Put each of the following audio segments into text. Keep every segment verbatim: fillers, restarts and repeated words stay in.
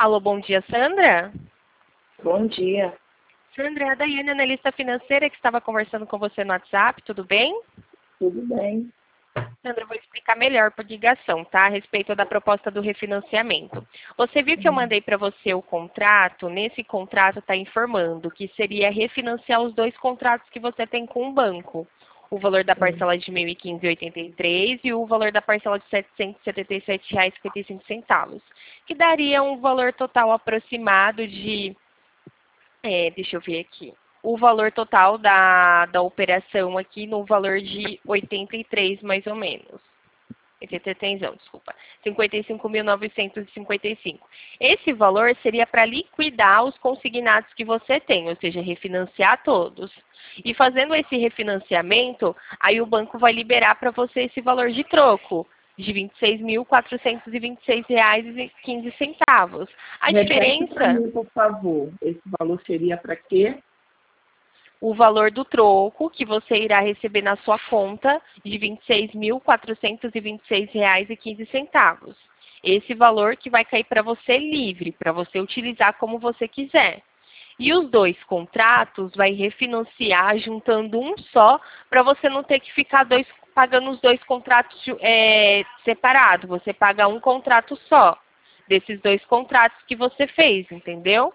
Alô, bom dia, Sandra? Bom dia. Sandra, é a Daiane, analista financeira, que estava conversando com você no WhatsApp, tudo bem? Tudo bem. Sandra, eu vou explicar melhor por ligação, tá? A respeito da proposta do refinanciamento. Você viu que eu mandei para você o contrato? Nesse contrato está informando que seria refinanciar os dois contratos que você tem com o banco. O valor da parcela de mil e quinze reais e oitenta e três centavos e o valor da parcela de setecentos e setenta e sete reais e cinquenta e cinco centavos, que daria um valor total aproximado de... É, deixa eu ver aqui. O valor total da, da operação aqui no valor de oitenta e três, mais ou menos. oitenta e três, não, desculpa. cinquenta e cinco mil novecentos e cinquenta e cinco. Esse valor seria para liquidar os consignados que você tem, ou seja, refinanciar todos. E fazendo esse refinanciamento, aí o banco vai liberar para você esse valor de troco de vinte e seis mil quatrocentos e vinte e seis reais e quinze centavos. A Repete para diferença... mim, por favor. Esse valor seria para quê? O valor do troco que você irá receber na sua conta de vinte e seis mil quatrocentos e vinte e seis reais e quinze centavos. Esse valor que vai cair para você livre, para você utilizar como você quiser. E os dois contratos vai refinanciar juntando um só, para você não ter que ficar dois, pagando os dois contratos é, separados. Você paga um contrato só, desses dois contratos que você fez, entendeu?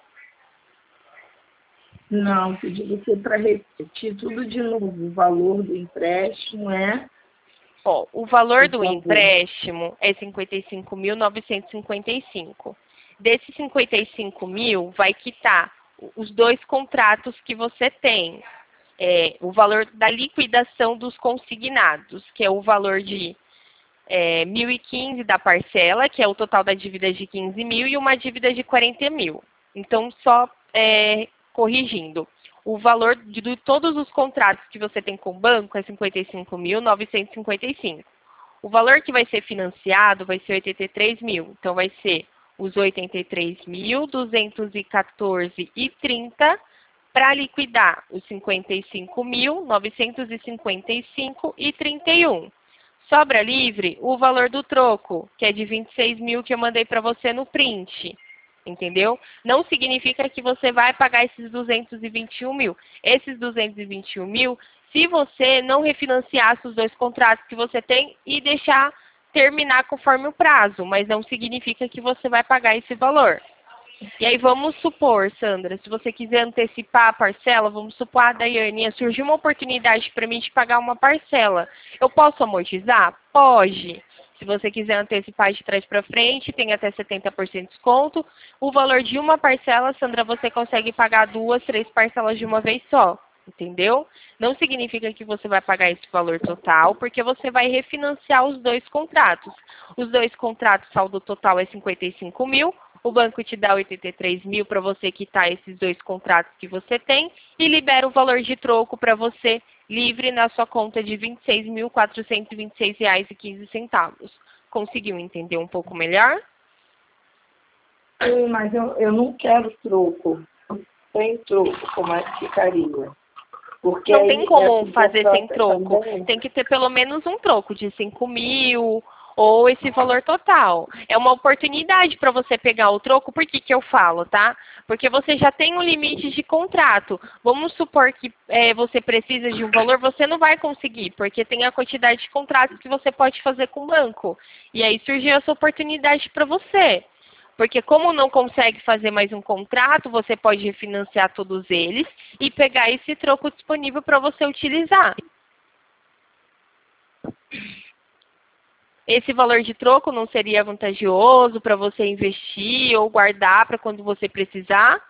Não, pedi você para repetir tudo de novo. O valor do empréstimo é... Ó, o valor Por do favor. empréstimo é cinquenta e cinco mil novecentos e cinquenta e cinco. Desses cinquenta e cinco mil, vai quitar os dois contratos que você tem. É, o valor da liquidação dos consignados, que é o valor de é, mil e quinze da parcela, que é o total da dívida de quinze mil, e uma dívida de quarenta mil. Então, só é, corrigindo. O valor de, de todos os contratos que você tem com o banco é cinquenta e cinco mil novecentos e cinquenta e cinco. O valor que vai ser financiado vai ser oitenta e três mil. Então, vai ser os oitenta e três mil duzentos e quatorze reais e trinta centavos para liquidar os cinquenta e cinco mil novecentos e cinquenta e cinco reais e trinta e um. Sobra livre o valor do troco, que é de vinte e seis mil que eu mandei para você no print. Entendeu? Não significa que você vai pagar esses duzentos e vinte e um mil. Esses duzentos e vinte e um mil, se você não refinanciasse os dois contratos que você tem e deixar terminar conforme o prazo, mas não significa que você vai pagar esse valor. E aí vamos supor, Sandra, se você quiser antecipar a parcela, vamos supor, a Daiane, surgiu uma oportunidade para mim de pagar uma parcela. Eu posso amortizar? Pode. Se você quiser antecipar de trás para frente, tem até setenta por cento de desconto. O valor de uma parcela, Sandra, você consegue pagar duas, três parcelas de uma vez só. Entendeu? Não significa que você vai pagar esse valor total, porque você vai refinanciar os dois contratos. Os dois contratos, saldo total é cinquenta e cinco mil. O banco te dá oitenta e três mil para você quitar esses dois contratos que você tem e libera o valor de troco para você livre na sua conta de vinte e seis mil quatrocentos e vinte e seis reais e quinze centavos. Conseguiu entender um pouco melhor? Sim, mas eu, eu não quero troco. Sem troco, como é que ficaria? Porque Não aí tem como essa fazer sem proposta troco. também... Tem que ter pelo menos um troco de cinco mil ou esse valor total. É uma oportunidade para você pegar o troco. Por que que eu falo, tá? Porque você já tem um limite de contrato. Vamos supor que é, você precisa de um valor, você não vai conseguir, porque tem a quantidade de contratos que você pode fazer com o banco. E aí surgiu essa oportunidade para você. Porque como não consegue fazer mais um contrato, você pode refinanciar todos eles e pegar esse troco disponível para você utilizar. Esse valor de troco não seria vantajoso para você investir ou guardar para quando você precisar?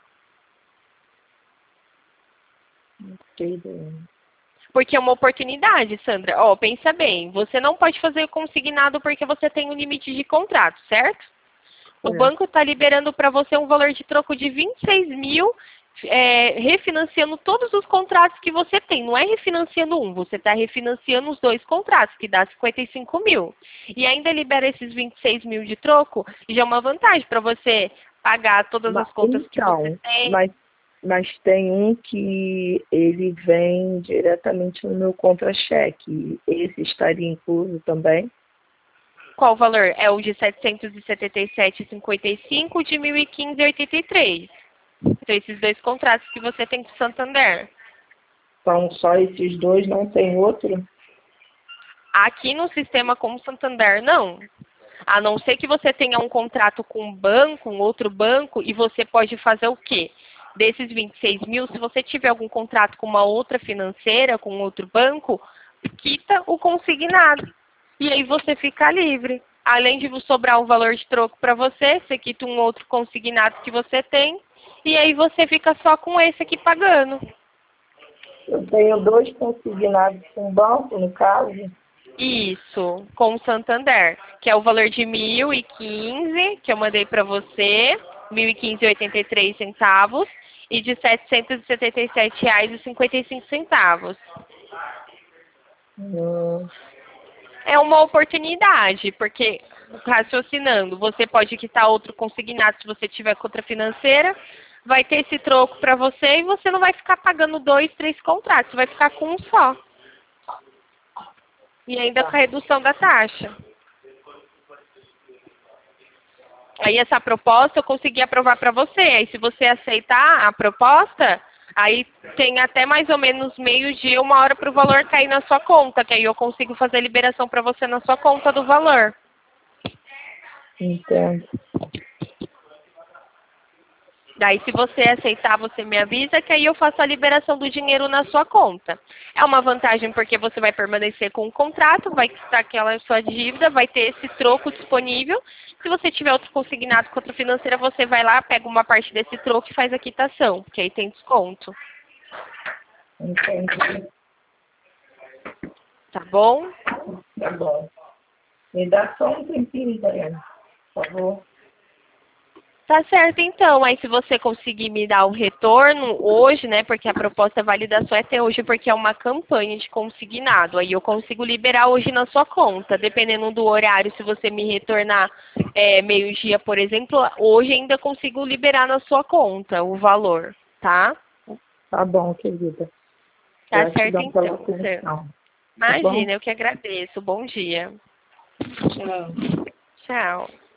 Porque é uma oportunidade, Sandra. Ó, pensa bem, você não pode fazer consignado porque você tem um limite de contrato, certo? O É. banco está liberando para você um valor de troco de vinte e seis mil, é, refinanciando todos os contratos que você tem. Não é refinanciando um, você está refinanciando os dois contratos, que dá cinquenta e cinco mil. E ainda libera esses vinte e seis mil de troco, e já é uma vantagem para você pagar todas Mas, as contas que então, você tem. mas, mas tem um que ele vem diretamente no meu contra-cheque. Esse estaria incluso também? qual valor? É o de setecentos e setenta e sete vírgula cinquenta e cinco, de mil e quinze vírgula oitenta e três. Então, esses dois contratos que você tem com o Santander. Então, só esses dois, não tem outro? Aqui no sistema como Santander, não. A não ser que você tenha um contrato com um banco, um outro banco, e você pode fazer o quê? Desses vinte e seis mil, se você tiver algum contrato com uma outra financeira, com outro banco, quita o consignado. E aí você fica livre. Além de sobrar um valor de troco para você, você quita um outro consignado que você tem, e aí você fica só com esse aqui pagando. Eu tenho dois consignados com o banco, no caso. Isso, com o Santander, que é o valor de mil e quinze, que eu mandei para você, mil e quinze reais e oitenta e três centavos, e de setecentos e setenta e sete reais e cinquenta e cinco centavos. Hum. É uma oportunidade, porque, raciocinando, você pode quitar outro consignado se você tiver com outra financeira, vai ter esse troco para você e você não vai ficar pagando dois, três contratos, você vai ficar com um só. E ainda com a redução da taxa. Aí essa proposta eu consegui aprovar para você. Aí se você aceitar a proposta, aí tem até mais ou menos meio dia, uma hora para o valor cair na sua conta, que aí eu consigo fazer a liberação para você na sua conta do valor. Entendo. Daí, se você aceitar, você me avisa que aí eu faço a liberação do dinheiro na sua conta. É uma vantagem porque você vai permanecer com o contrato, vai quitar aquela sua dívida, vai ter esse troco disponível. Se você tiver outro consignado com outra financeira, você vai lá, pega uma parte desse troco e faz a quitação, porque aí tem desconto. Entendi. Tá bom? Tá bom. Me dá só um tempinho, Daiane, por favor. Tá certo, então. Aí se você conseguir me dar o retorno hoje, né, porque a proposta válida só é até hoje, porque é uma campanha de consignado. Aí eu consigo liberar hoje na sua conta, dependendo do horário. Se você me retornar é, meio-dia, por exemplo, hoje ainda consigo liberar na sua conta o valor, tá? Tá bom, querida. Tá Gratidão certo, pela então. atenção. Tá bom? Imagina, eu que agradeço. Bom dia. Tchau. Tchau.